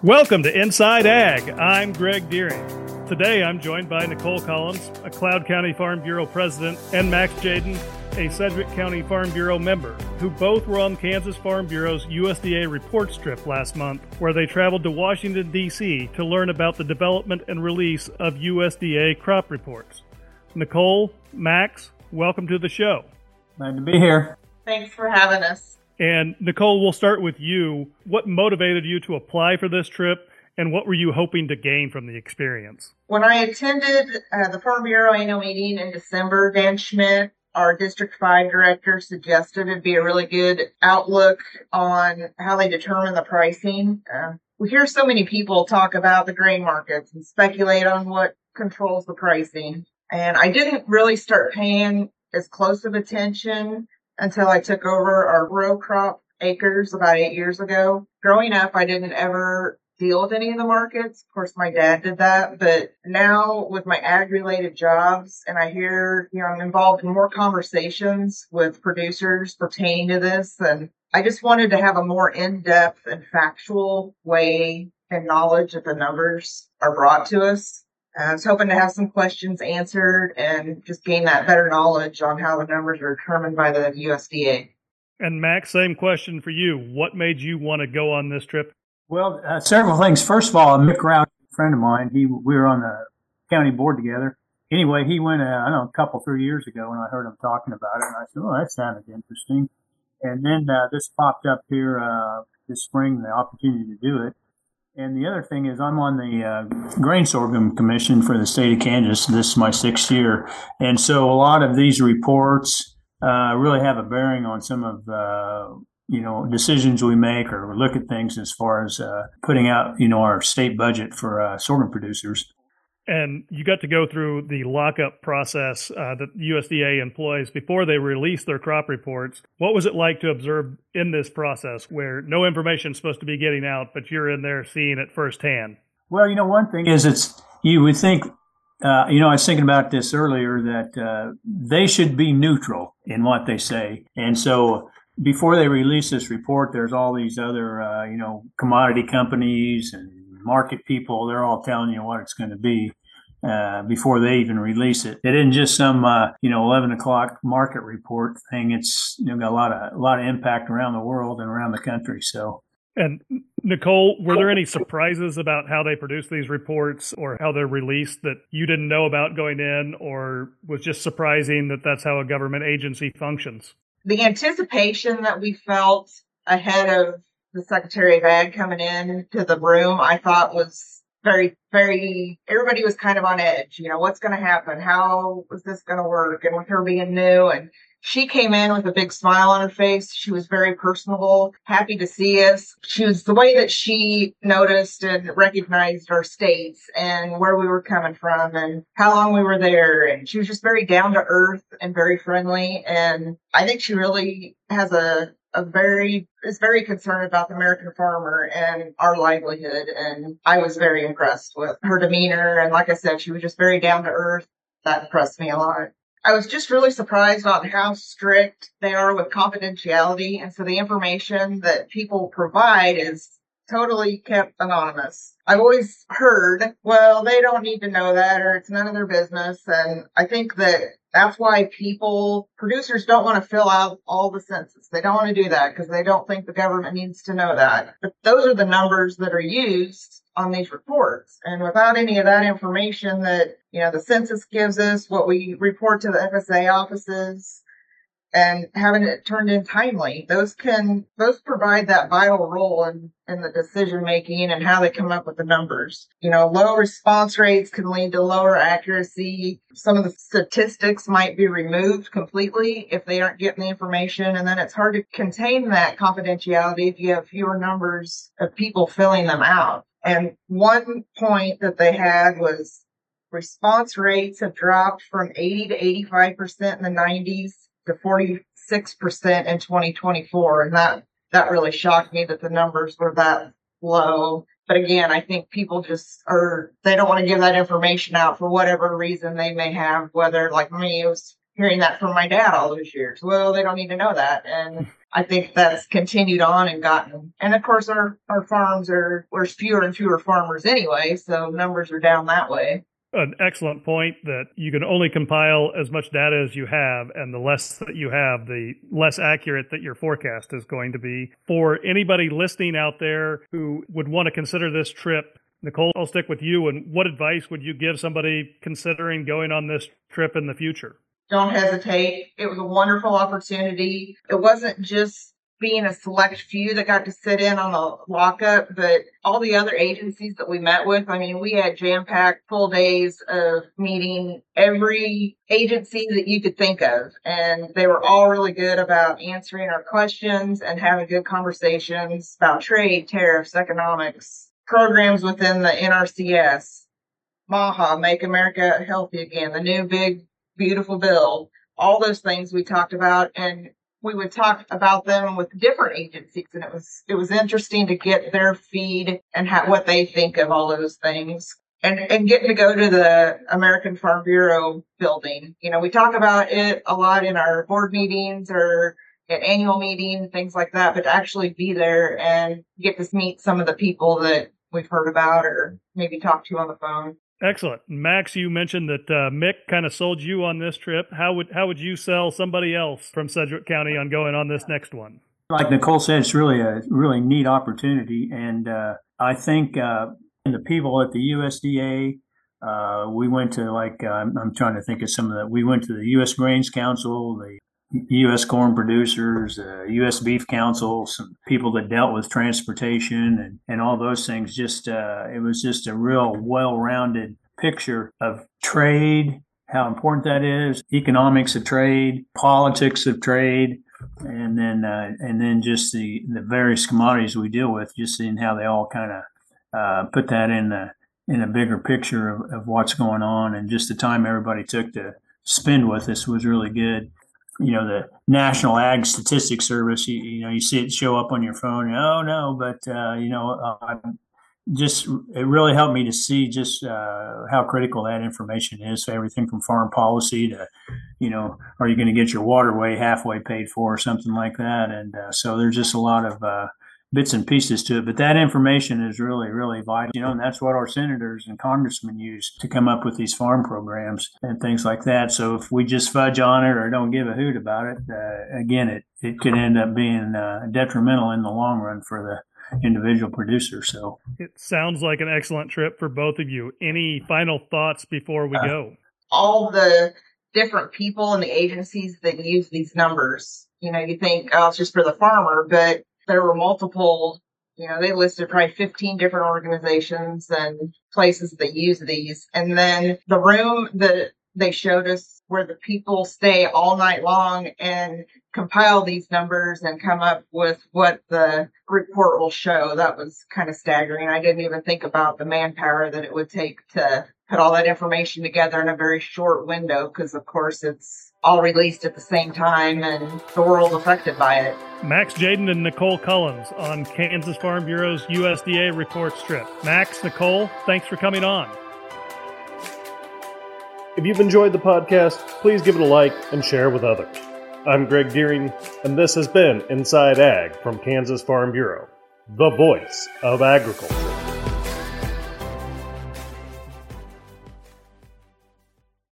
Welcome to Inside Ag. I'm Greg Deering. Today I'm joined by Nicole Collins, a Cloud County Farm Bureau president, and Max Jaden, a Sedgwick County Farm Bureau member, who both were on Kansas Farm Bureau's USDA reports trip last month, where they traveled to Washington, D.C. to learn about the development and release of USDA crop reports. Nicole, Max, welcome to the show. Glad to be here. Thanks for having us. And Nicole, we'll start with you. What motivated you to apply for this trip, and what were you hoping to gain from the experience? When I attended the Farm Bureau annual meeting in December, Dan Schmidt, our District 5 director, suggested it'd be a really good outlook on how they determine the pricing. We hear so many people talk about the grain markets and speculate on what controls the pricing. And I didn't really start paying as close of attention until I took over our row crop acres about 8 years ago. Growing up, I didn't ever deal with any of the markets. Of course, my dad did that. But now with my ag-related jobs, and I hear, I'm involved in more conversations with producers pertaining to this. And I just wanted to have a more in-depth and factual way and knowledge that the numbers are brought to us. I was hoping to have some questions answered and just gain that better knowledge on how the numbers are determined by the USDA. And Max, same question for you. What made you want to go on this trip? Well, several things. First of all, Mick Rouse, a friend of mine, we were on the county board together. Anyway, he went, a couple, 3 years ago, and I heard him talking about it, and I said, that sounded interesting. And then this popped up here this spring, the opportunity to do it. And the other thing is I'm on the Grain Sorghum Commission for the state of Kansas. This is my 6th year. And so a lot of these reports really have a bearing on some of, decisions we make or look at things as far as putting out, our state budget for sorghum producers. And you got to go through the lockup process that USDA employs before they release their crop reports. What was it like to observe in this process where no information is supposed to be getting out, but you're in there seeing it firsthand? Well, one thing is you would think, I was thinking about this earlier, that they should be neutral in what they say. And so before they release this report, there's all these other, commodity companies and market people. They're all telling you what it's going to be before they even release it. It isn't just some, 11 o'clock market report thing. It's got a lot of impact around the world and around the country. So. And Nicole, were there any surprises about how they produce these reports or how they're released that you didn't know about going in, or was just surprising that that's how a government agency functions? The anticipation that we felt ahead of the Secretary of Ag coming in to the room, I thought was very, very, everybody was kind of on edge. What's going to happen? How is this going to work? And with her being new, and she came in with a big smile on her face. She was very personable, happy to see us. She was the way that she noticed and recognized our states and where we were coming from and how long we were there. And she was just very down to earth and very friendly. And I think she really has is very concerned about the American farmer and our livelihood. And I was very impressed with her demeanor. And like I said, she was just very down to earth. That impressed me a lot. I was just really surprised on how strict they are with confidentiality. And so the information that people provide is totally kept anonymous. I've always heard, well, they don't need to know that, or it's none of their business. And I think that's why producers don't want to fill out all the census. They don't want to do that because they don't think the government needs to know that. But those are the numbers that are used on these reports. And without any of that information that, the census gives us, what we report to the FSA offices, and having it turned in timely, those provide that vital role in the decision making and how they come up with the numbers. Low response rates can lead to lower accuracy. Some of the statistics might be removed completely if they aren't getting the information, and then it's hard to contain that confidentiality if you have fewer numbers of people filling them out. And one point that they had was response rates have dropped from 80 to 85% in the 90s to 46% in 2024. And that really shocked me that the numbers were that low. But again, I think people they don't want to give that information out for whatever reason they may have, whether like me, it was hearing that from my dad all those years. Well, they don't need to know that. And I think that's continued on and gotten, and of course our farms there's fewer and fewer farmers anyway, so numbers are down that way. An excellent point that you can only compile as much data as you have, and the less that you have, the less accurate that your forecast is going to be. For anybody listening out there who would want to consider this trip, Nicole, I'll stick with you. And what advice would you give somebody considering going on this trip in the future? Don't hesitate. It was a wonderful opportunity. It wasn't just being a select few that got to sit in on the lockup, but all the other agencies that we met with. I mean, we had jam-packed full days of meeting every agency that you could think of. And they were all really good about answering our questions and having good conversations about trade, tariffs, economics, programs within the NRCS, MAHA, Make America Healthy Again, the new big, beautiful bill, all those things we talked about. And we would talk about them with different agencies, and it was interesting to get their feed and what they think of all those things. And getting to go to the American Farm Bureau building. You know, we talk about it a lot in our board meetings or at annual meetings, things like that, but to actually be there and get to meet some of the people that we've heard about or maybe talk to on the phone. Excellent. Max, you mentioned that Mick kind of sold you on this trip. How would you sell somebody else from Sedgwick County on going on this next one? Like Nicole said, it's really a really neat opportunity. And I think the people at the USDA, we went to I'm trying to think of some of that. We went to the U.S. Grains Council, the U.S. Corn Producers, U.S. Beef Council, some people that dealt with transportation and all those things. Just it was just a real well-rounded picture of trade, how important that is, economics of trade, politics of trade, and then just the various commodities we deal with. Just seeing how they all kind of put that in a bigger picture of what's going on, and just the time everybody took to spend with us was really good. You know, the National Ag Statistics Service, you see it show up on your phone. Oh, no, but, it really helped me to see just how critical that information is. So everything from farm policy to, are you going to get your waterway halfway paid for or something like that? And so there's just a lot of bits and pieces to it. But that information is really, really vital, and that's what our senators and congressmen use to come up with these farm programs and things like that. So if we just fudge on it or don't give a hoot about it, again, it could end up being detrimental in the long run for the individual producer. So it sounds like an excellent trip for both of you. Any final thoughts before we go? All the different people and the agencies that use these numbers, you think, oh, it's just for the farmer, but there were multiple, they listed probably 15 different organizations and places that use these. And then the room that they showed us where the people stay all night long and compile these numbers and come up with what the report will show. That was kind of staggering. I didn't even think about the manpower that it would take to put all that information together in a very short window, because of course it's all released at the same time and the world affected by it. Max Jaden and Nicole Collins on Kansas Farm Bureau's USDA reports trip. Max, Nicole, thanks for coming on. If you've enjoyed the podcast, please give it a like and share with others. I'm Greg Deering, and this has been Inside Ag from Kansas Farm Bureau, the voice of agriculture.